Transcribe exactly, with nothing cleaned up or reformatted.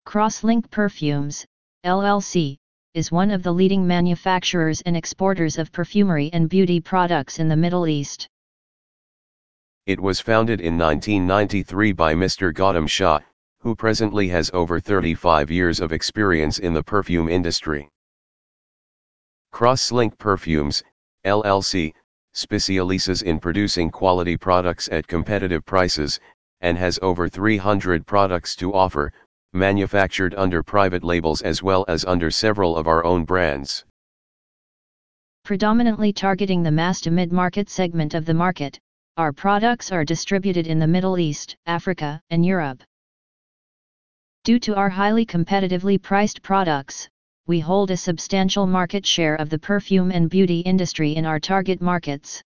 Crosslink Perfumes, L L C, is one of the leading manufacturers and exporters of perfumery and beauty products in the Middle East. It was founded in nineteen ninety-three by Mister Gautam Shah, who presently has over thirty-five years of experience in the perfume industry. Crosslink Perfumes, L L C, specializes in producing quality products at competitive prices, and has over three hundred products to offer, manufactured under private labels as well as under several of our own brands. Predominantly targeting the mass to mid-market segment of the market, our products are distributed in the Middle East, Africa, and Europe. Due to our highly competitively priced products, we hold a substantial market share of the perfume and beauty industry in our target markets.